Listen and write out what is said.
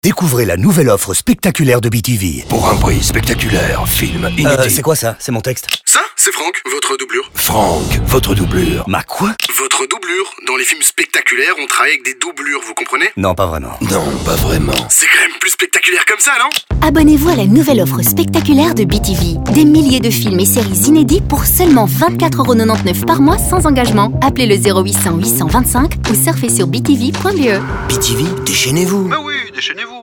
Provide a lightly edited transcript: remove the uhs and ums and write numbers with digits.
Découvrez la nouvelle offre spectaculaire de BTV. Pour un prix spectaculaire, film inédit. C'est quoi ça? C'est mon texte. Ça, c'est Franck, votre doublure. Franck, votre doublure. Ma quoi? Votre doublure. Dans les films spectaculaires, on travaille avec des doublures, vous comprenez? Non, pas vraiment. Non, pas vraiment. C'est quand même plus spectaculaire comme ça, non? Abonnez-vous à la nouvelle offre spectaculaire de BTV. Des milliers de films et séries inédits pour seulement 24,99€ par mois sans engagement. Appelez le 0800 825 ou surfez sur btv.be. BTV, déchaînez-vous. Bah oui, déchaînez-vous.